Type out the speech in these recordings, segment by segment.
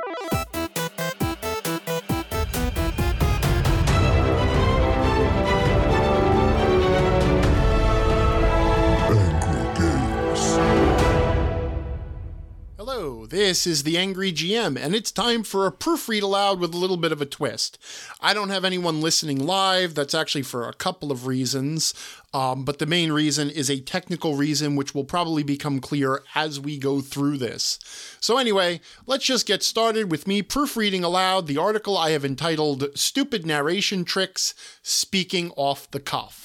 Hello, this is the Angry GM, and it's time for a proofread aloud with a little bit of a twist. I don't have anyone listening live. That's actually for a couple of reasons, but the main reason is a technical reason which will probably become clear as we go through this. So anyway, let's just get started with me proofreading aloud the article I have entitled Stupid Narration Tricks, Speaking Off the Cuff.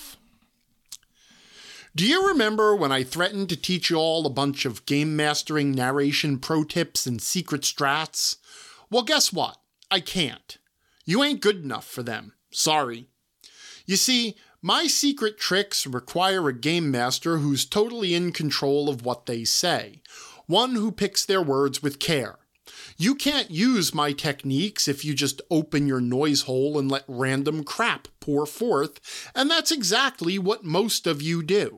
Do you remember when I threatened to teach you all a bunch of game mastering narration pro tips and secret strats? Well, guess what? I can't. You ain't good enough for them. Sorry. You see, my secret tricks require a game master who's totally in control of what they say. One who picks their words with care. You can't use my techniques if you just open your noise hole and let random crap pour forth, and that's exactly what most of you do.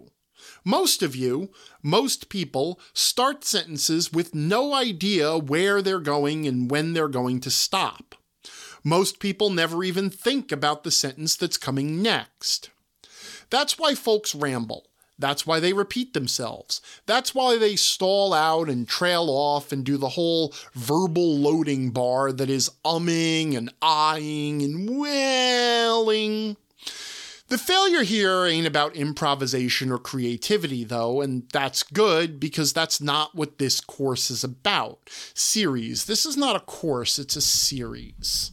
Most people, start sentences with no idea where they're going and when they're going to stop. Most people never even think about the sentence that's coming next. That's why folks ramble. That's why they repeat themselves. That's why they stall out and trail off and do the whole verbal loading bar that is umming and eyeing and welling. The failure here ain't about improvisation or creativity, though, and that's good because that's not what this course is about. Series. This is not a course, it's a series.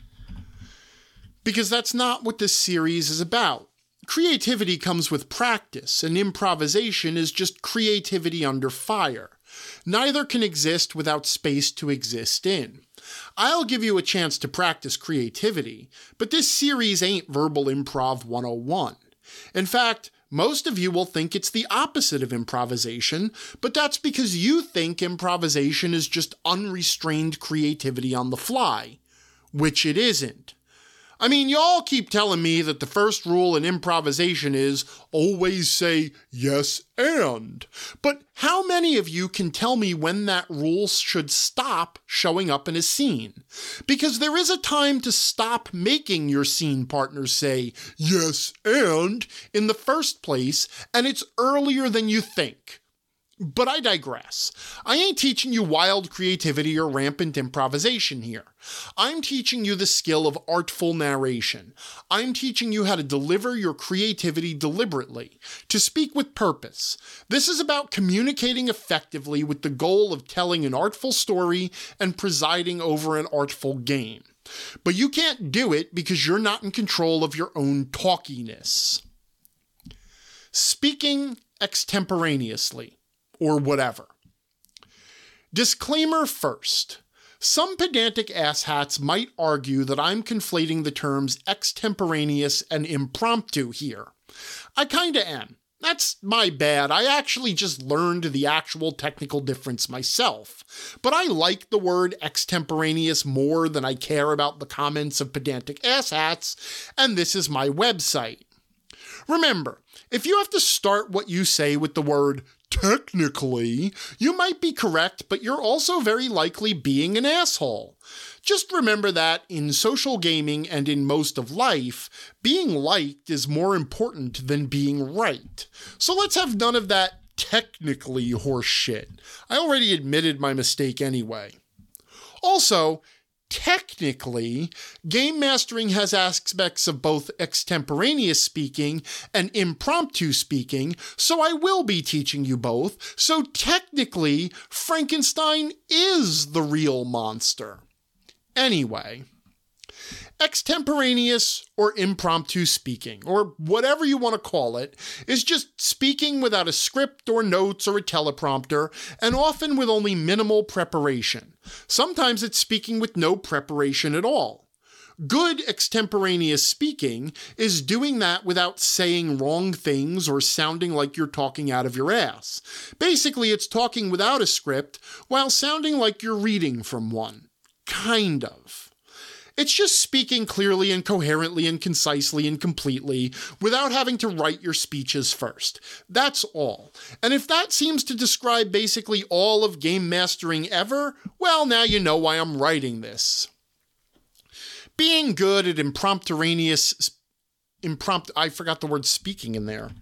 Because that's not what this series is about. Creativity comes with practice, and improvisation is just creativity under fire. Neither can exist without space to exist in. I'll give you a chance to practice creativity, but this series ain't Verbal Improv 101. In fact, most of you will think it's the opposite of improvisation, but that's because you think improvisation is just unrestrained creativity on the fly, which it isn't. I mean, y'all keep telling me that the first rule in improvisation is always say yes and. But how many of you can tell me when that rule should stop showing up in a scene? Because there is a time to stop making your scene partner say yes and in the first place, and it's earlier than you think. But I digress. I ain't teaching you wild creativity or rampant improvisation here. I'm teaching you the skill of artful narration. I'm teaching you how to deliver your creativity deliberately, to speak with purpose. This is about communicating effectively with the goal of telling an artful story and presiding over an artful game. But you can't do it because you're not in control of your own talkiness. Speaking extemporaneously. Or whatever. Disclaimer first. Some pedantic asshats might argue that I'm conflating the terms extemporaneous and impromptu here. I kinda am. That's my bad. I actually just learned the actual technical difference myself. But I like the word extemporaneous more than I care about the comments of pedantic asshats, and this is my website. Remember, if you have to start what you say with the word technically, you might be correct, but you're also very likely being an asshole. Just remember that in social gaming and in most of life, being liked is more important than being right. So let's have none of that technically horse shit. I already admitted my mistake anyway. Also, technically, game mastering has aspects of both extemporaneous speaking and impromptu speaking, so I will be teaching you both. So technically, Frankenstein is the real monster. Anyway, extemporaneous or impromptu speaking, or whatever you want to call it, is just speaking without a script or notes or a teleprompter, and often with only minimal preparation. Sometimes it's speaking with no preparation at all. Good extemporaneous speaking is doing that without saying wrong things or sounding like you're talking out of your ass. Basically, it's talking without a script while sounding like you're reading from one. Kind of. It's just speaking clearly and coherently and concisely and completely without having to write your speeches first. That's all. And if that seems to describe basically all of game mastering ever, well, now you know why I'm writing this. Being good at I forgot the word speaking in there.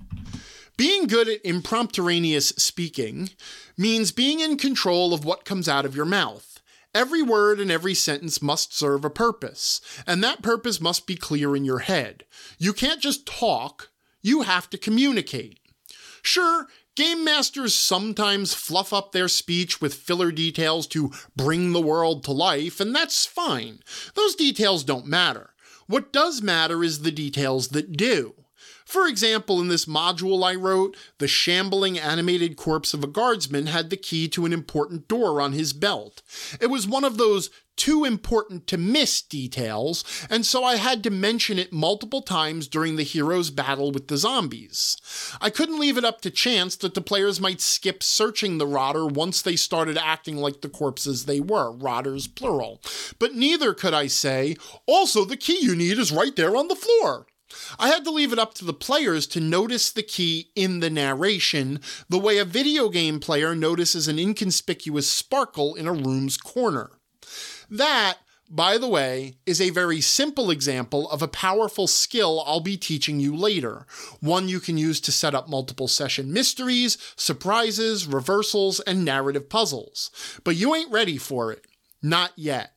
Being good at impromptu speaking means being in control of what comes out of your mouth. Every word and every sentence must serve a purpose, and that purpose must be clear in your head. You can't just talk, you have to communicate. Sure, game masters sometimes fluff up their speech with filler details to bring the world to life, and that's fine. Those details don't matter. What does matter is the details that do. For example, in this module I wrote, the shambling animated corpse of a guardsman had the key to an important door on his belt. It was one of those too important to miss details, and so I had to mention it multiple times during the hero's battle with the zombies. I couldn't leave it up to chance that the players might skip searching the rotter once they started acting like the corpses they were, rotters plural. But neither could I say, also the key you need is right there on the floor. I had to leave it up to the players to notice the key in the narration, the way a video game player notices an inconspicuous sparkle in a room's corner. That, by the way, is a very simple example of a powerful skill I'll be teaching you later, one you can use to set up multiple session mysteries, surprises, reversals, and narrative puzzles. But you ain't ready for it. Not yet.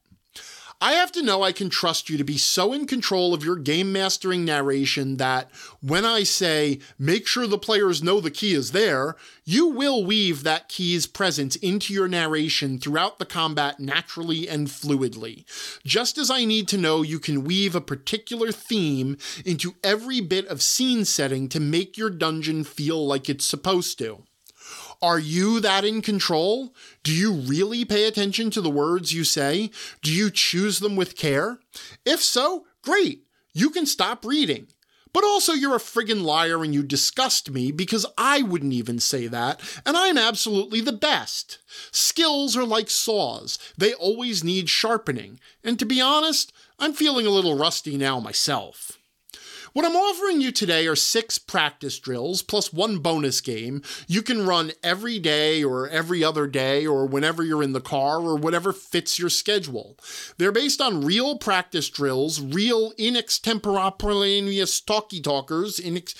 I have to know I can trust you to be so in control of your game mastering narration that when I say, make sure the players know the key is there, you will weave that key's presence into your narration throughout the combat naturally and fluidly. Just as I need to know you can weave a particular theme into every bit of scene setting to make your dungeon feel like it's supposed to. Are you that in control? Do you really pay attention to the words you say? Do you choose them with care? If so, great. You can stop reading. But also you're a friggin' liar and you disgust me because I wouldn't even say that, and I'm absolutely the best. Skills are like saws. They always need sharpening. And to be honest, I'm feeling a little rusty now myself. What I'm offering you today are 6 practice drills plus 1 bonus game you can run every day or every other day or whenever you're in the car or whatever fits your schedule. They're based on real practice drills, real in-extemporaneous talkie-talkers,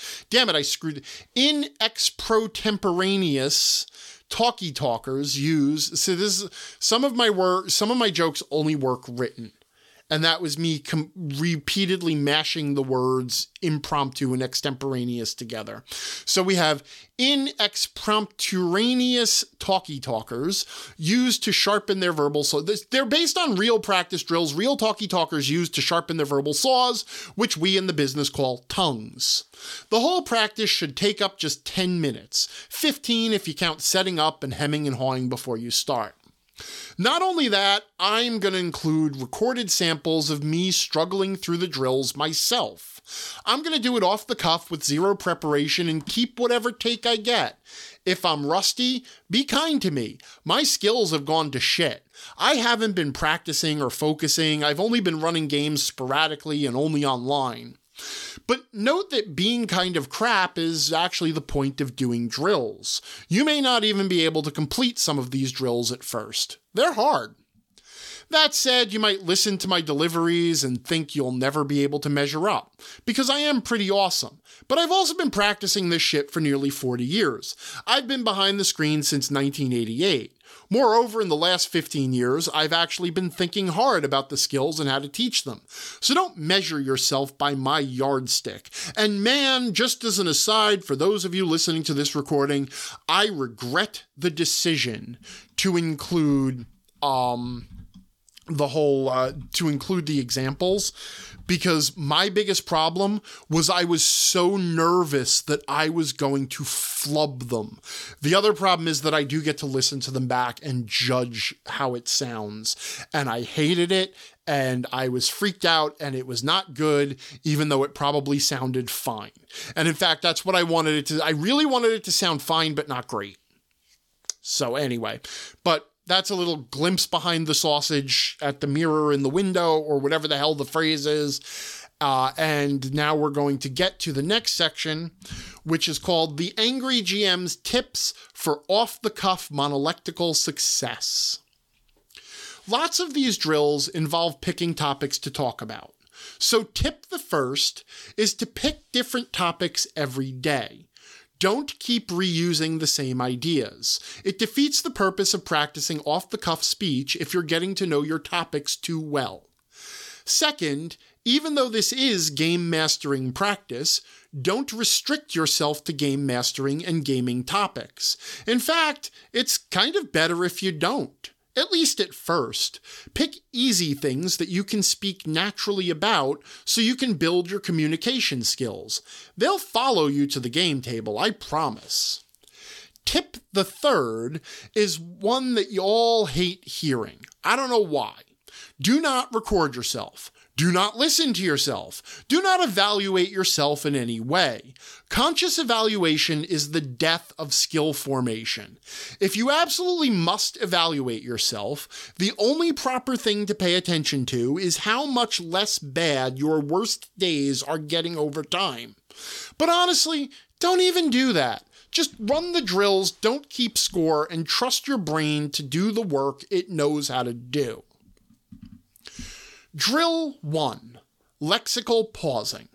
in-exprotemporaneous talkie-talkers use. So this is some of my jokes only work written. And that was me repeatedly mashing the words impromptu and extemporaneous together. So we have in-exprotemporaneous talkie-talkers used to sharpen their verbal saws. They're based on real practice drills, real talkie-talkers used to sharpen their verbal saws, which we in the business call tongues. The whole practice should take up just 10 minutes, 15 if you count setting up and hemming and hawing before you start. Not only that, I'm going to include recorded samples of me struggling through the drills myself. I'm going to do it off the cuff with zero preparation and keep whatever take I get. If I'm rusty, be kind to me. My skills have gone to shit. I haven't been practicing or focusing. I've only been running games sporadically and only online. But note that being kind of crap is actually the point of doing drills. You may not even be able to complete some of these drills at first. They're hard. That said, you might listen to my deliveries and think you'll never be able to measure up, because I am pretty awesome. But I've also been practicing this shit for nearly 40 years. I've been behind the screen since 1988. Moreover, in the last 15 years, I've actually been thinking hard about the skills and how to teach them. So don't measure yourself by my yardstick. And man, just as an aside, for those of you listening to this recording, I regret the decision to include the examples, because my biggest problem was I was so nervous that I was going to flub them. The other problem is that I do get to listen to them back and judge how it sounds, and I hated it, and I was freaked out, and it was not good, even though it probably sounded fine. And in fact, that's what I wanted it to. I really wanted it to sound fine, but not great. So anyway, but that's a little glimpse behind the sausage at the mirror in the window, or whatever the hell the phrase is. And now we're going to get to the next section, which is called The Angry GM's Tips for Off-the-Cuff Monolectical Success. Lots of these drills involve picking topics to talk about. So tip the first is to pick different topics every day. Don't keep reusing the same ideas. It defeats the purpose of practicing off-the-cuff speech if you're getting to know your topics too well. Second, even though this is game mastering practice, don't restrict yourself to game mastering and gaming topics. In fact, it's kind of better if you don't, at least at first. Pick easy things that you can speak naturally about so you can build your communication skills. They'll follow you to the game table, I promise. Tip the third is one that you all hate hearing. I don't know why. Do not record yourself. Do not listen to yourself. Do not evaluate yourself in any way. Conscious evaluation is the death of skill formation. If you absolutely must evaluate yourself, the only proper thing to pay attention to is how much less bad your worst days are getting over time. But honestly, don't even do that. Just run the drills, don't keep score, and trust your brain to do the work it knows how to do. Drill 1. Lexical pausing.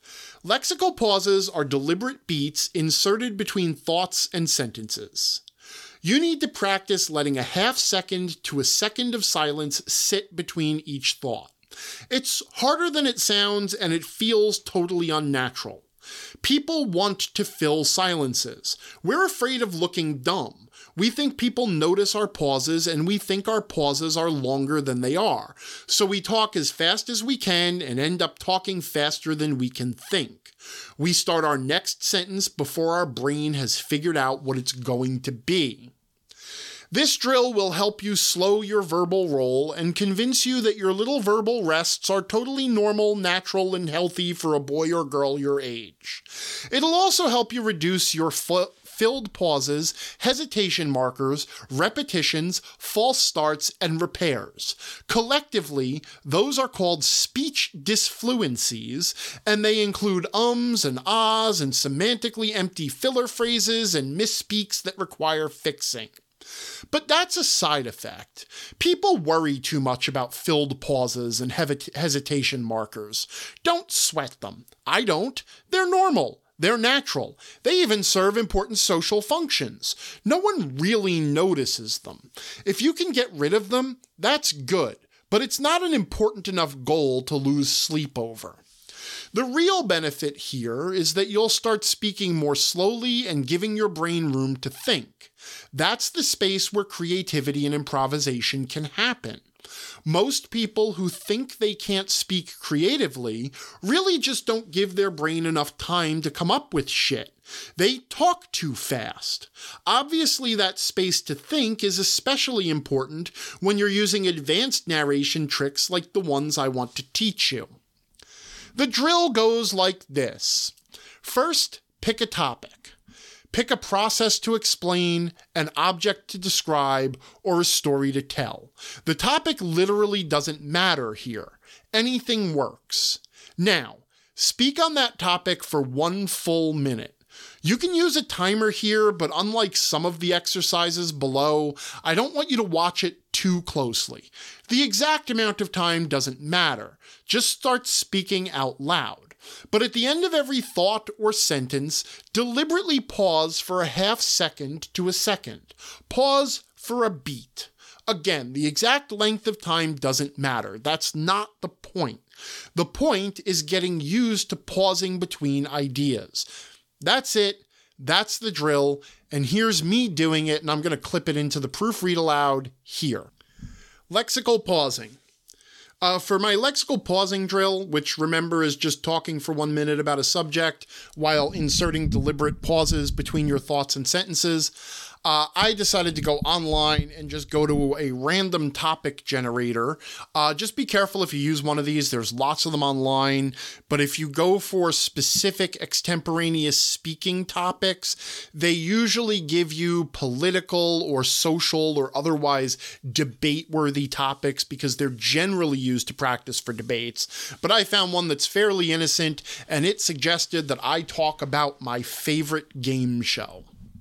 Lexical pauses are deliberate beats inserted between thoughts and sentences. You need to practice letting a half second to a second of silence sit between each thought. It's harder than it sounds, and it feels totally unnatural. People want to fill silences. We're afraid of looking dumb. We think people notice our pauses, and we think our pauses are longer than they are. So we talk as fast as we can and end up talking faster than we can think. We start our next sentence before our brain has figured out what it's going to be. This drill will help you slow your verbal roll and convince you that your little verbal rests are totally normal, natural, and healthy for a boy or girl your age. It'll also help you reduce your filled pauses, hesitation markers, repetitions, false starts, and repairs. Collectively, those are called speech disfluencies, and they include ums and ahs and semantically empty filler phrases and misspeaks that require fixing. But that's a side effect. People worry too much about filled pauses and hesitation markers. Don't sweat them. I don't. They're normal. They're natural. They even serve important social functions. No one really notices them. If you can get rid of them, that's good, but it's not an important enough goal to lose sleep over. The real benefit here is that you'll start speaking more slowly and giving your brain room to think. That's the space where creativity and improvisation can happen. Most people who think they can't speak creatively really just don't give their brain enough time to come up with shit. They talk too fast. Obviously, that space to think is especially important when you're using advanced narration tricks like the ones I want to teach you. The drill goes like this. First, pick a topic. Pick a process to explain, an object to describe, or a story to tell. The topic literally doesn't matter here. Anything works. Now, speak on that topic for 1 full minute. You can use a timer here, but unlike some of the exercises below, I don't want you to watch it too closely. The exact amount of time doesn't matter. Just start speaking out loud. But at the end of every thought or sentence, deliberately pause for a half second to a second. Pause for a beat. Again, the exact length of time doesn't matter. That's not the point. The point is getting used to pausing between ideas. That's it. That's the drill. And here's me doing it, and I'm going to clip it into the proofread aloud here. Lexical pausing. For my lexical pausing drill, which remember is just talking for 1 minute about a subject while inserting deliberate pauses between your thoughts and sentences, I decided to go online and just go to a random topic generator. Just be careful if you use one of these. There's lots of them online. But if you go for specific extemporaneous speaking topics, they usually give you political or social or otherwise debate-worthy topics because they're generally used to practice for debates. But I found one that's fairly innocent, and it suggested that I talk about my favorite game show.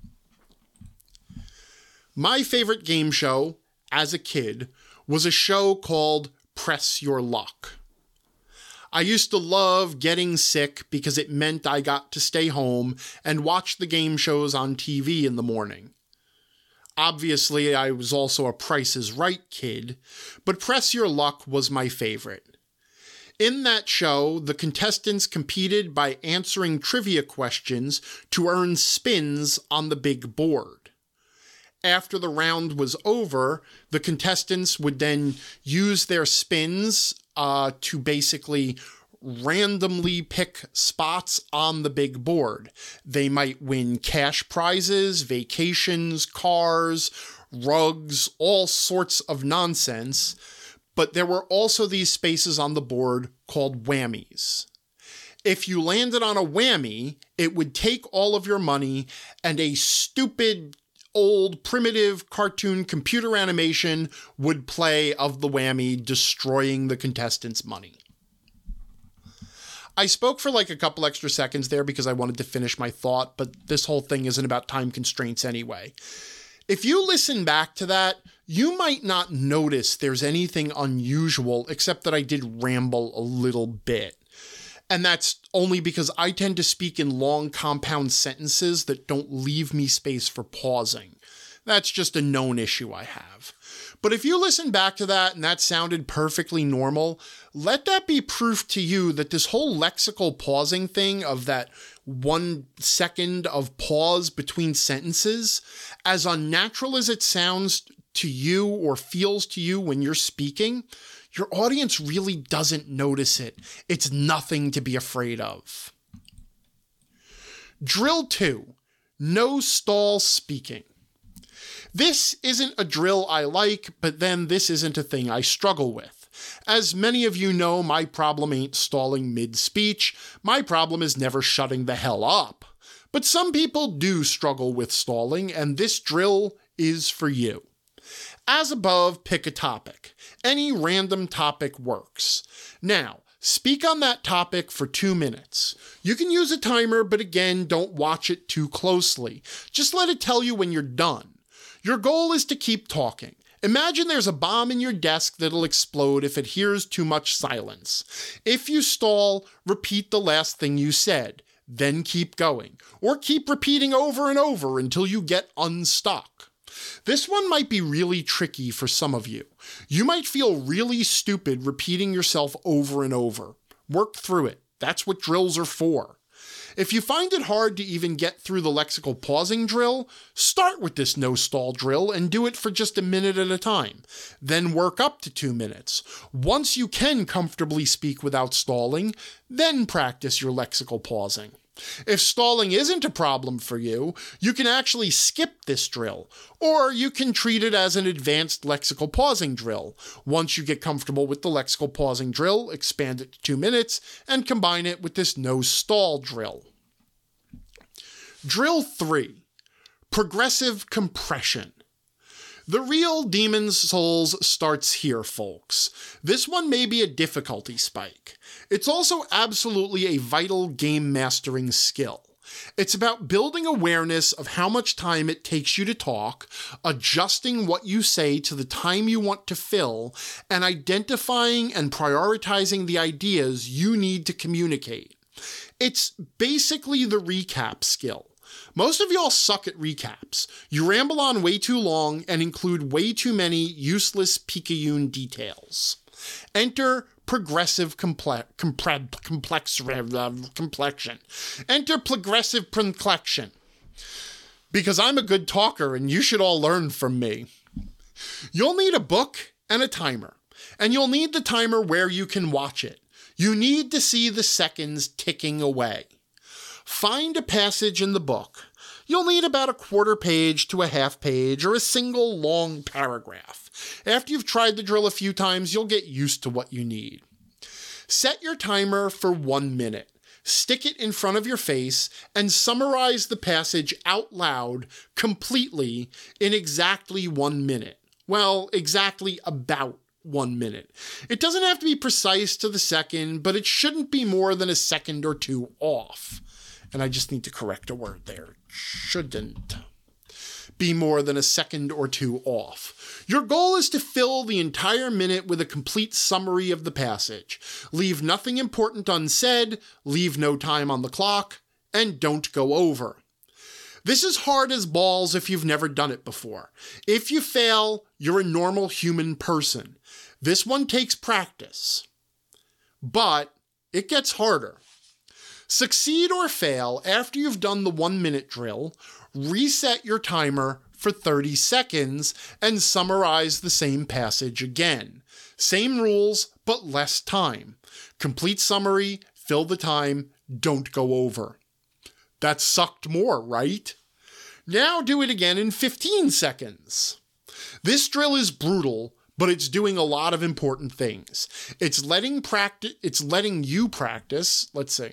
My favorite game show, as a kid, was a show called Press Your Luck. I used to love getting sick because it meant I got to stay home and watch the game shows on TV in the morning. Obviously, I was also a Price is Right kid, but Press Your Luck was my favorite. In that show, the contestants competed by answering trivia questions to earn spins on the big board. After the round was over, the contestants would then use their spins to basically randomly pick spots on the big board. They might win cash prizes, vacations, cars, rugs, all sorts of nonsense. But there were also these spaces on the board called whammies. If you landed on a whammy, it would take all of your money, and a stupid old primitive cartoon computer animation would play of the whammy destroying the contestants' money. I spoke for like a couple extra seconds there because I wanted to finish my thought, but this whole thing isn't about time constraints anyway. If you listen back to that, you might not notice there's anything unusual except that I did ramble a little bit. And that's only because I tend to speak in long compound sentences that don't leave me space for pausing. That's just a known issue I have. But if you listen back to that and that sounded perfectly normal, let that be proof to you that this whole lexical pausing thing of that 1 second of pause between sentences, as unnatural as it sounds to you or feels to you when you're speaking, your audience really doesn't notice it. It's nothing to be afraid of. Drill 2. No stall speaking. This isn't a drill I like, but then this isn't a thing I struggle with. As many of you know, my problem ain't stalling mid-speech. My problem is never shutting the hell up. But some people do struggle with stalling, and this drill is for you. As above, pick a topic. Any random topic works. Now, speak on that topic for 2 minutes. You can use a timer, but again, don't watch it too closely. Just let it tell you when you're done. Your goal is to keep talking. Imagine there's a bomb in your desk that'll explode if it hears too much silence. If you stall, repeat the last thing you said. Then keep going. Or keep repeating over and over until you get unstuck. This one might be really tricky for some of you. You might feel really stupid repeating yourself over and over. Work through it. That's what drills are for. If you find it hard to even get through the lexical pausing drill, start with this no stall drill and do it for just a minute at a time. Then work up to 2 minutes. Once you can comfortably speak without stalling, then practice your lexical pausing. If stalling isn't a problem for you, you can actually skip this drill, or you can treat it as an advanced lexical pausing drill. Once you get comfortable with the lexical pausing drill, expand it to 2 minutes and combine it with this no stall drill. Drill 3. Progressive compression. The real Demon's Souls starts here, folks. This one may be a difficulty spike. It's also absolutely a vital game mastering skill. It's about building awareness of how much time it takes you to talk, adjusting what you say to the time you want to fill, and identifying and prioritizing the ideas you need to communicate. It's basically the recap skill. Most of y'all suck at recaps. You ramble on way too long and include way too many useless picayune details. Enter progressive complexion. Enter progressive complexion. Because I'm a good talker and you should all learn from me. You'll need a book and a timer. And you'll need the timer where you can watch it. You need to see the seconds ticking away. Find a passage in the book. you'll need about a quarter page to a half page or a single long paragraph. After you've tried the drill a few times, you'll get used to what you need. Set your timer for 1 minute. Stick it in front of your face and summarize the passage out loud completely in exactly 1 minute. Well, exactly about 1 minute. It doesn't have to be precise to the second, but it shouldn't be more than a second or two off. And I just need to correct a word there. Shouldn't be more than a second or two off. Your goal is to fill the entire minute with a complete summary of the passage. Leave nothing important unsaid, leave no time on the clock, and don't go over. This is hard as balls if you've never done it before. If you fail, you're a normal human person. This one takes practice, but it gets harder. Succeed or fail after you've done the 1 minute drill, reset your timer for 30 seconds and summarize the same passage again. Same rules, but less time. Complete summary, fill the time, don't go over. That sucked more, right? Now do it again in 15 seconds. This drill is brutal, but it's doing a lot of important things. It's letting you practice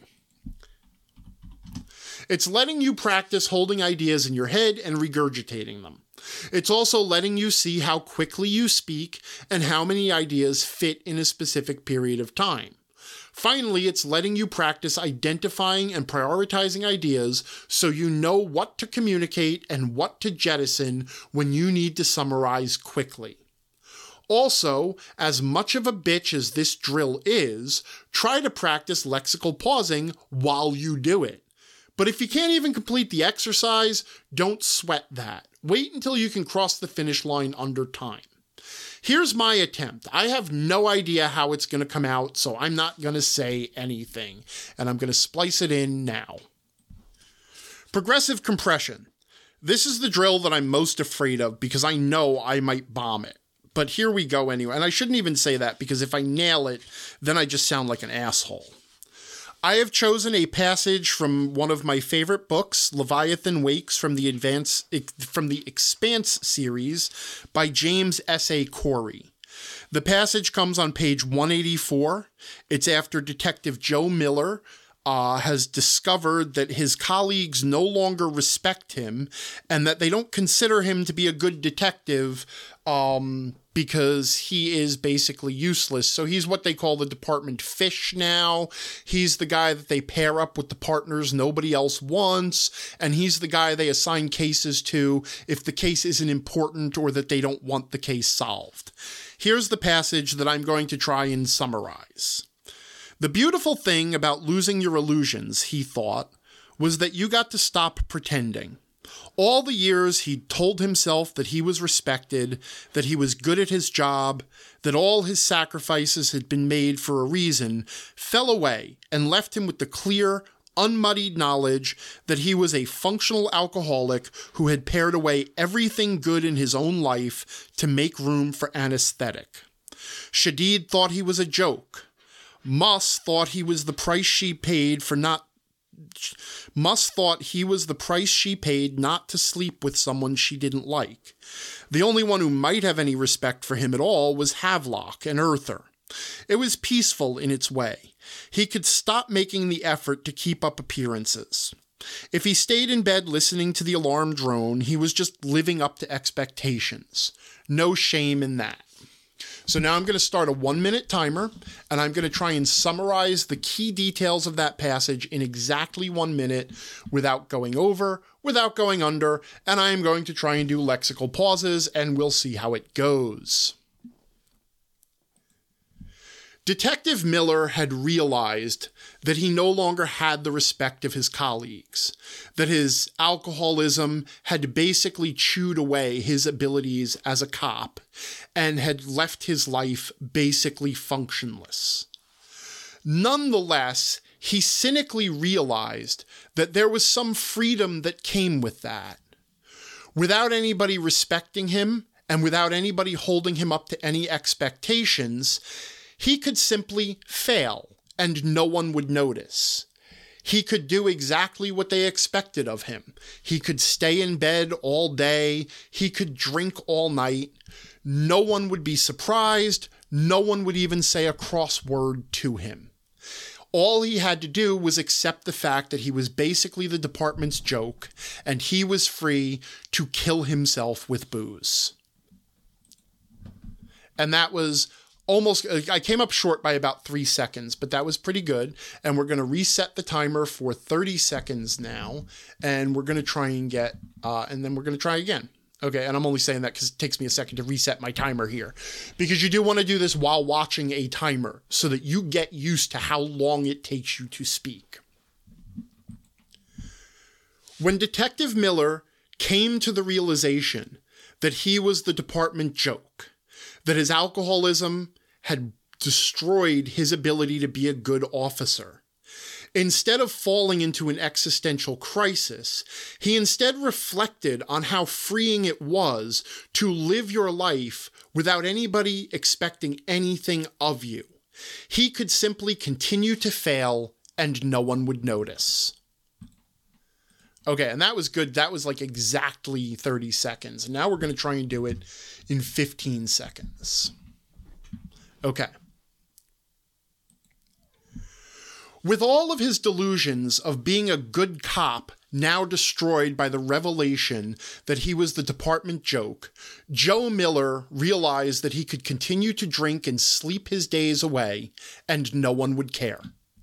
holding ideas in your head and regurgitating them. It's also letting you see how quickly you speak and how many ideas fit in a specific period of time. Finally, it's letting you practice identifying and prioritizing ideas so you know what to communicate and what to jettison when you need to summarize quickly. Also, as much of a bitch as this drill is, try to practice lexical pausing while you do it. But if you can't even complete the exercise, don't sweat that. Wait until you can cross the finish line under time. Here's my attempt. I have no idea how it's going to come out, so I'm not going to say anything, and I'm going to splice it in now. Progressive compression. This is the drill that I'm most afraid of because I know I might bomb it. But here we go anyway, and I shouldn't even say that because if I nail it, then I just sound like an asshole. I have chosen a passage from one of my favorite books, Leviathan Wakes from the Expanse series by James S.A. Corey. The passage comes on page 184. It's after Detective Joe Miller has discovered that his colleagues no longer respect him and that they don't consider him to be a good detective because he is basically useless. So he's what they call the department fish now. He's the guy that they pair up with the partners nobody else wants, and he's the guy they assign cases to if the case isn't important or that they don't want the case solved. Here's the passage that I'm going to try and summarize. The beautiful thing about losing your illusions, he thought, was that you got to stop pretending. All the years he'd told himself that he was respected, that he was good at his job, that all his sacrifices had been made for a reason, fell away and left him with the clear, unmuddied knowledge that he was a functional alcoholic who had pared away everything good in his own life to make room for anesthetic. Shadid thought he was a joke. Muss thought he was the price she paid not to sleep with someone she didn't like. The only one who might have any respect for him at all was Havelock, an earther. It was peaceful in its way. He could stop making the effort to keep up appearances. If he stayed in bed listening to the alarm drone, he was just living up to expectations. No shame in that. So now I'm going to start a 1 minute timer, and I'm going to try and summarize the key details of that passage in exactly 1 minute without going over, without going under, and I am going to try and do lexical pauses, and we'll see how it goes. Detective Miller had realized that he no longer had the respect of his colleagues, that his alcoholism had basically chewed away his abilities as a cop and had left his life basically functionless. Nonetheless, he cynically realized that there was some freedom that came with that. Without anybody respecting him and without anybody holding him up to any expectations, he could simply fail and no one would notice. He could do exactly what they expected of him. He could stay in bed all day. He could drink all night. No one would be surprised. No one would even say a cross word to him. All he had to do was accept the fact that he was basically the department's joke, and he was free to kill himself with booze. And that was almost, I came up short by about 3 seconds, but that was pretty good. And we're going to reset the timer for 30 seconds now. And we're going to try and get, and then we're going to try again. Okay, and I'm only saying that because it takes me a second to reset my timer here. Because you do want to do this while watching a timer so that you get used to how long it takes you to speak. When Detective Miller came to the realization that he was the department joke, that his alcoholism had destroyed his ability to be a good officer, instead of falling into an existential crisis, he instead reflected on how freeing it was to live your life without anybody expecting anything of you. He could simply continue to fail and no one would notice. Okay, and that was good. That was like exactly 30 seconds. And now we're going to try and do it in 15 seconds. Okay. With all of his delusions of being a good cop now destroyed by the revelation that he was the department joke, Joe Miller realized that he could continue to drink and sleep his days away and no one would care.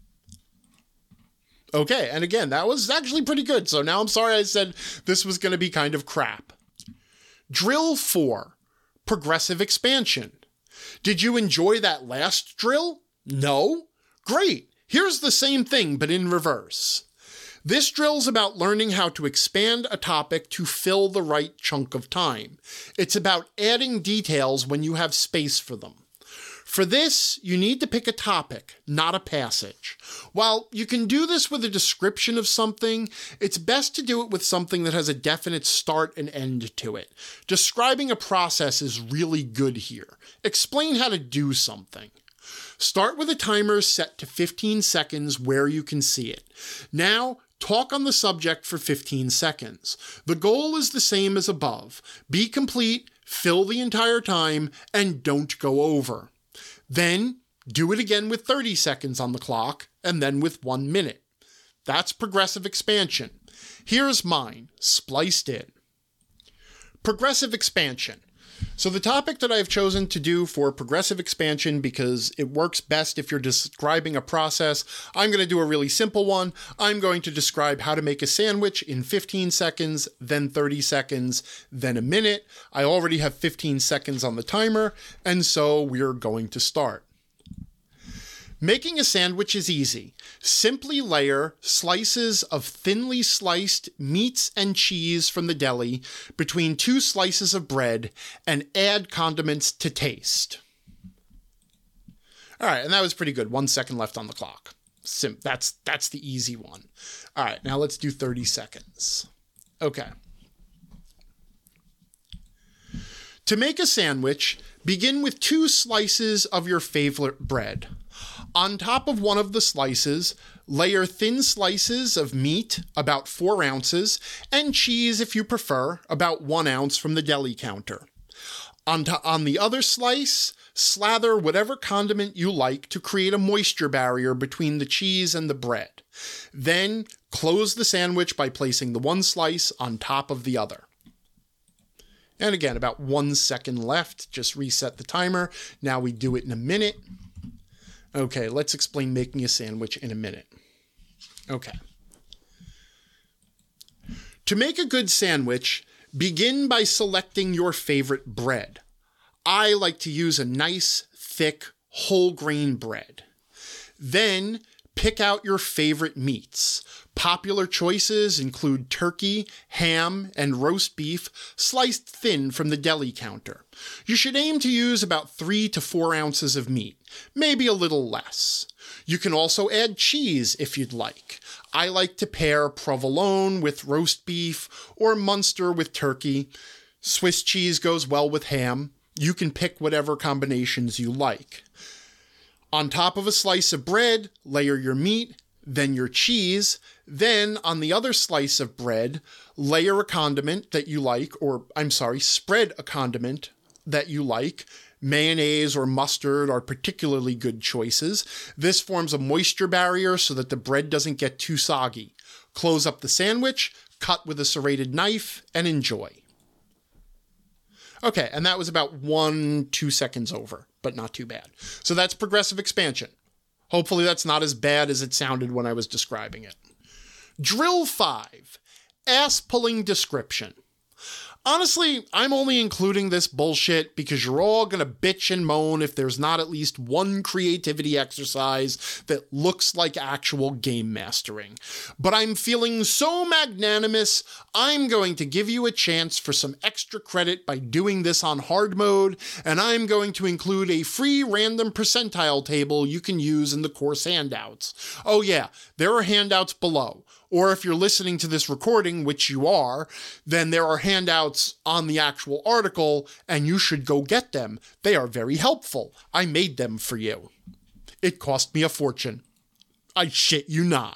Okay, and again, that was actually pretty good. So now I'm sorry I said this was going to be kind of crap. Drill 4, progressive expansion. Did you enjoy that last drill? No? Great. Here's the same thing, but in reverse. This drill's about learning how to expand a topic to fill the right chunk of time. It's about adding details when you have space for them. For this, you need to pick a topic, not a passage. While you can do this with a description of something, it's best to do it with something that has a definite start and end to it. Describing a process is really good here. Explain how to do something. Start with a timer set to 15 seconds where you can see it. Now, talk on the subject for 15 seconds. The goal is the same as above. Be complete, fill the entire time, and don't go over. Then, do it again with 30 seconds on the clock, and then with 1 minute. That's progressive expansion. Here's mine, spliced in. Progressive expansion. So the topic that I've chosen to do for progressive expansion, because it works best if you're describing a process, I'm going to do a really simple one. I'm going to describe how to make a sandwich in 15 seconds, then 30 seconds, then a minute. I already have 15 seconds on the timer, and so we're going to start. Making a sandwich is easy. Simply layer slices of thinly sliced meats and cheese from the deli between 2 slices of bread and add condiments to taste. All right, and that was pretty good. 1 second left on the clock. That's the easy one. All right, now let's do 30 seconds. Okay. To make a sandwich, begin with 2 slices of your favorite bread. On top of one of the slices, layer thin slices of meat, about 4 ounces, and cheese, if you prefer, about 1 ounce from the deli counter. On the other slice, slather whatever condiment you like to create a moisture barrier between the cheese and the bread. Then, close the sandwich by placing the one slice on top of the other. And again, about 1 second left. Just reset the timer. Now we do it in a minute. Okay, let's explain making a sandwich in a minute. Okay. To make a good sandwich, begin by selecting your favorite bread. I like to use a nice, thick, whole grain bread. Then, pick out your favorite meats. Popular choices include turkey, ham, and roast beef sliced thin from the deli counter. You should aim to use about 3 to 4 ounces of meat, maybe a little less. You can also add cheese if you'd like. I like to pair provolone with roast beef or Munster with turkey. Swiss cheese goes well with ham. You can pick whatever combinations you like. On top of a slice of bread, layer your meat, then your cheese, then on the other slice of bread, layer a condiment that you like, spread a condiment that you like. Mayonnaise or mustard are particularly good choices. This forms a moisture barrier so that the bread doesn't get too soggy. Close up the sandwich, cut with a serrated knife, and enjoy. Okay, and that was about 1-2 seconds over, but not too bad. So that's progressive expansion. Hopefully that's not as bad as it sounded when I was describing it. Drill 5, ass-pulling description. Honestly, I'm only including this bullshit because you're all going to bitch and moan if there's not at least one creativity exercise that looks like actual game mastering. But I'm feeling so magnanimous, I'm going to give you a chance for some extra credit by doing this on hard mode, and I'm going to include a free random percentile table you can use in the course handouts. Oh yeah, there are handouts below. Or if you're listening to this recording, which you are, then there are handouts on the actual article, and you should go get them. They are very helpful. I made them for you. It cost me a fortune. I shit you not.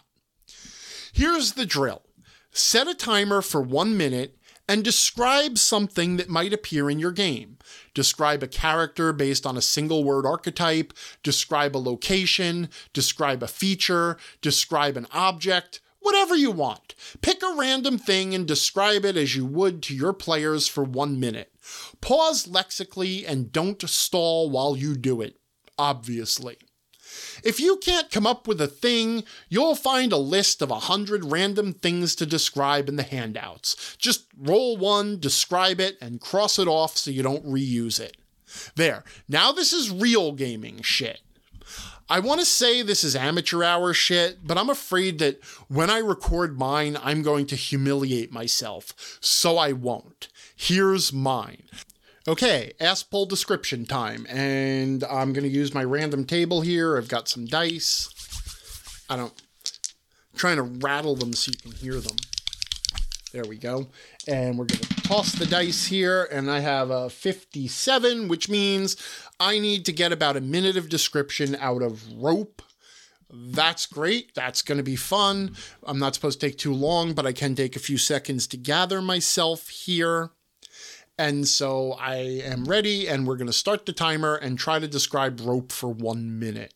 Here's the drill. Set a timer for 1 minute and describe something that might appear in your game. Describe a character based on a single word archetype, describe a location, describe a feature, describe an object, whatever you want. Pick a random thing and describe it as you would to your players for 1 minute. Pause lexically and don't stall while you do it, obviously. If you can't come up with a thing, you'll find a list of 100 random things to describe in the handouts. Just roll one, describe it, and cross it off so you don't reuse it. There. Now this is real gaming shit. I want to say this is amateur hour shit, but I'm afraid that when I record mine, I'm going to humiliate myself, so I won't. Here's mine. Okay, ass-pull description time, and I'm going to use my random table here. I've got some dice. I'm trying to rattle them so you can hear them. There we go. And we're going to toss the dice here, and I have a 57, which means I need to get about a minute of description out of rope. That's great. That's going to be fun. I'm not supposed to take too long, but I can take a few seconds to gather myself here. And so I am ready, and we're going to start the timer and try to describe rope for 1 minute.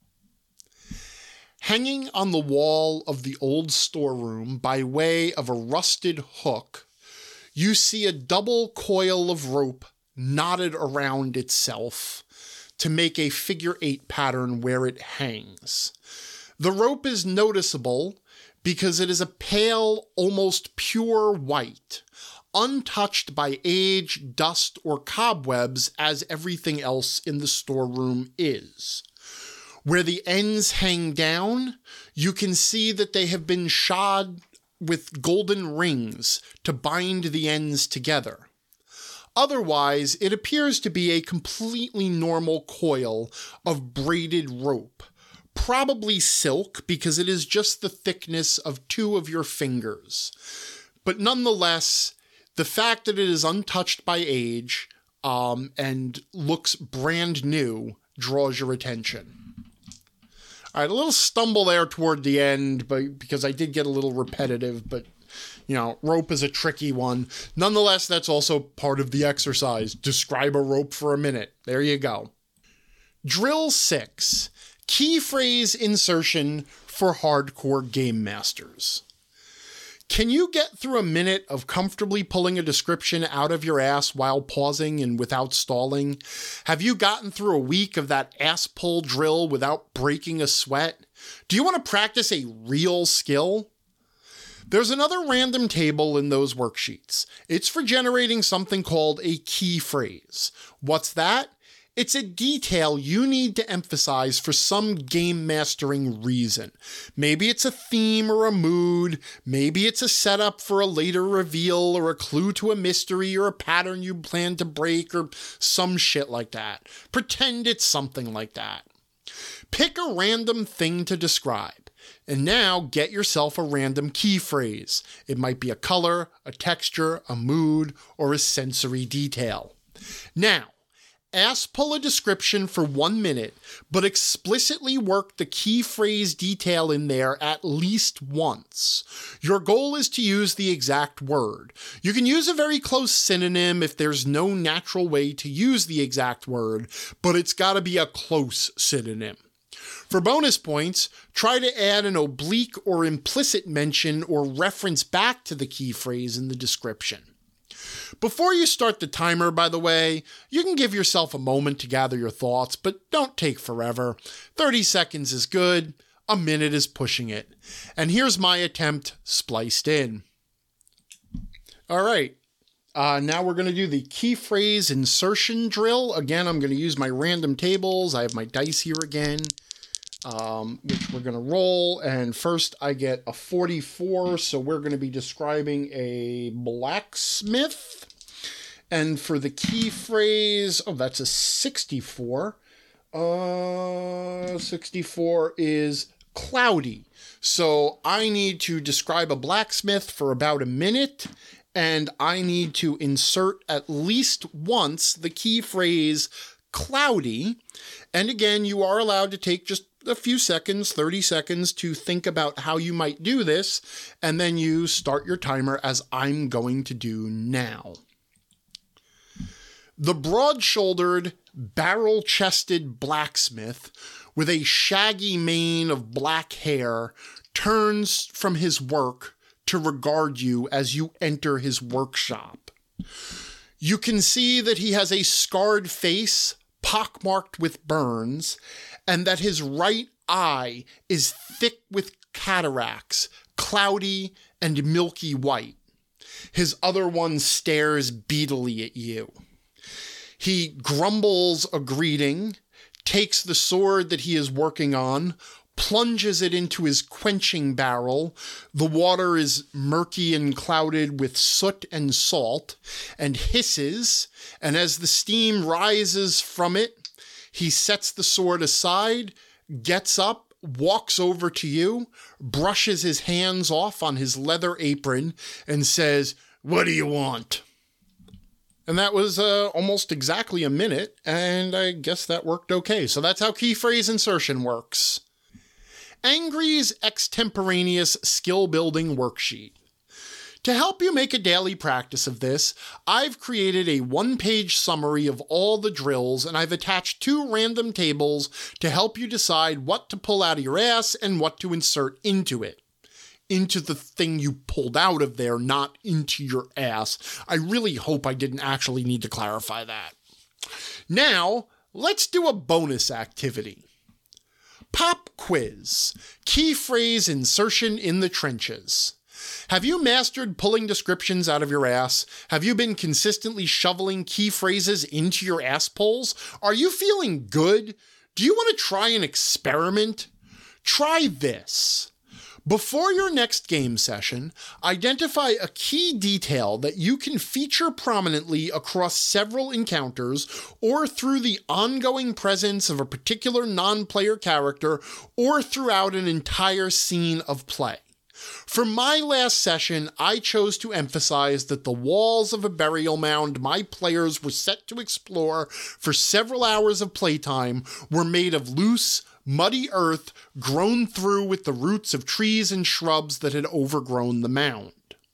Hanging on the wall of the old storeroom by way of a rusted hook, you see a double coil of rope knotted around itself to make a figure 8 pattern where it hangs. The rope is noticeable because it is a pale, almost pure white, untouched by age, dust, or cobwebs as everything else in the storeroom is. Where the ends hang down, you can see that they have been shod with golden rings to bind the ends together. Otherwise, it appears to be a completely normal coil of braided rope, probably silk because it is just the thickness of 2 of your fingers. But nonetheless, the fact that it is untouched by age and looks brand new draws your attention. All right, a little stumble there toward the end, but because I did get a little repetitive, but, rope is a tricky one. Nonetheless, that's also part of the exercise. Describe a rope for a minute. There you go. Drill 6, key phrase insertion for hardcore game masters. Can you get through a minute of comfortably pulling a description out of your ass while pausing and without stalling? Have you gotten through a week of that ass pull drill without breaking a sweat? Do you want to practice a real skill? There's another random table in those worksheets. It's for generating something called a key phrase. What's that? It's a detail you need to emphasize for some game mastering reason. Maybe it's a theme or a mood. Maybe it's a setup for a later reveal or a clue to a mystery or a pattern you plan to break or some shit like that. Pretend it's something like that. Pick a random thing to describe. And now get yourself a random key phrase. It might be a color, a texture, a mood, or a sensory detail. Now, pull a description for 1 minute, but explicitly work the key phrase detail in there at least once. Your goal is to use the exact word. You can use a very close synonym if there's no natural way to use the exact word, but it's got to be a close synonym. For bonus points, try to add an oblique or implicit mention or reference back to the key phrase in the description. Before you start the timer, by the way, you can give yourself a moment to gather your thoughts, but don't take forever. 30 seconds is good, a minute is pushing it. And here's my attempt spliced in. All right, now we're going to do the key phrase insertion drill. Again, I'm going to use my random tables. I have my dice here again, which we're going to roll. And first I get a 44, so we're going to be describing a blacksmith. And for the key phrase, that's a 64. 64 is cloudy. So I need to describe a blacksmith for about a minute, and I need to insert at least once the key phrase cloudy. And again, you are allowed to take just a few seconds, 30 seconds, to think about how you might do this, and then you start your timer as I'm going to do now. The broad-shouldered, barrel-chested blacksmith with a shaggy mane of black hair turns from his work to regard you as you enter his workshop. You can see that he has a scarred face, pockmarked with burns, and that his right eye is thick with cataracts, cloudy and milky white. His other one stares beadily at you. He grumbles a greeting, takes the sword that he is working on, plunges it into his quenching barrel. The water is murky and clouded with soot and salt, and hisses, and as the steam rises from it, he sets the sword aside, gets up, walks over to you, brushes his hands off on his leather apron, and says, "What do you want?" And that was almost exactly a minute, and I guess that worked okay. So that's how key phrase insertion works. Angry's extemporaneous skill-building worksheet. To help you make a daily practice of this, I've created a one-page summary of all the drills, and I've attached 2 random tables to help you decide what to pull out of your ass and what to insert into it. Into the thing you pulled out of there, not into your ass. I really hope I didn't actually need to clarify that. Now, let's do a bonus activity. Pop quiz. Key phrase insertion in the trenches. Have you mastered pulling descriptions out of your ass? Have you been consistently shoveling key phrases into your ass pulls? Are you feeling good? Do you want to try an experiment? Try this. Before your next game session, identify a key detail that you can feature prominently across several encounters or through the ongoing presence of a particular non-player character or throughout an entire scene of play. For my last session, I chose to emphasize that the walls of a burial mound my players were set to explore for several hours of playtime were made of loose, muddy earth grown through with the roots of trees and shrubs that had overgrown the mound.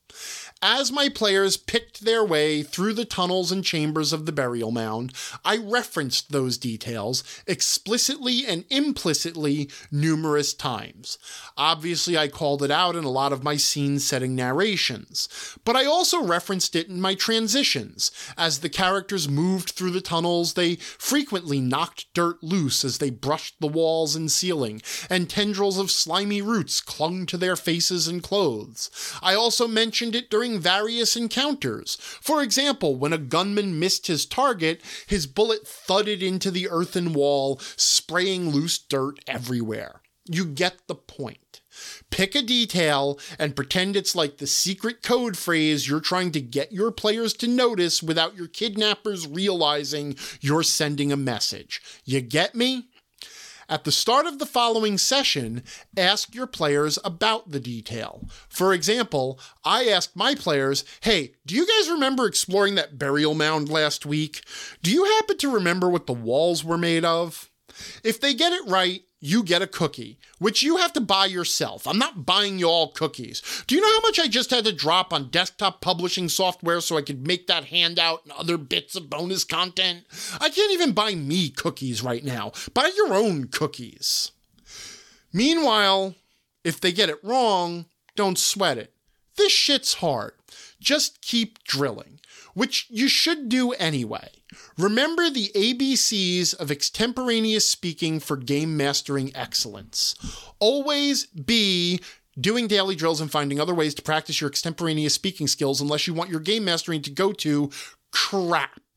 As my players picked their way through the tunnels and chambers of the burial mound, I referenced those details explicitly and implicitly numerous times. Obviously, I called it out in a lot of my scene-setting narrations, but I also referenced it in my transitions. As the characters moved through the tunnels, they frequently knocked dirt loose as they brushed the walls and ceiling, and tendrils of slimy roots clung to their faces and clothes. I also mentioned it during various encounters. For example, when a gunman missed his target, his bullet thudded into the earthen wall, spraying loose dirt everywhere. You get the point. Pick a detail and pretend it's like the secret code phrase you're trying to get your players to notice without your kidnappers realizing you're sending a message. You get me? At the start of the following session, ask your players about the detail. For example, I asked my players, hey, do you guys remember exploring that burial mound last week? Do you happen to remember what the walls were made of? If they get it right, you get a cookie, which you have to buy yourself. I'm not buying you all cookies. Do you know how much I just had to drop on desktop publishing software so I could make that handout and other bits of bonus content? I can't even buy me cookies right now. Buy your own cookies. Meanwhile, if they get it wrong, don't sweat it. This shit's hard. Just keep drilling, which you should do anyway. Remember the ABCs of extemporaneous speaking for game mastering excellence. Always be doing daily drills and finding other ways to practice your extemporaneous speaking skills unless you want your game mastering to go to crap.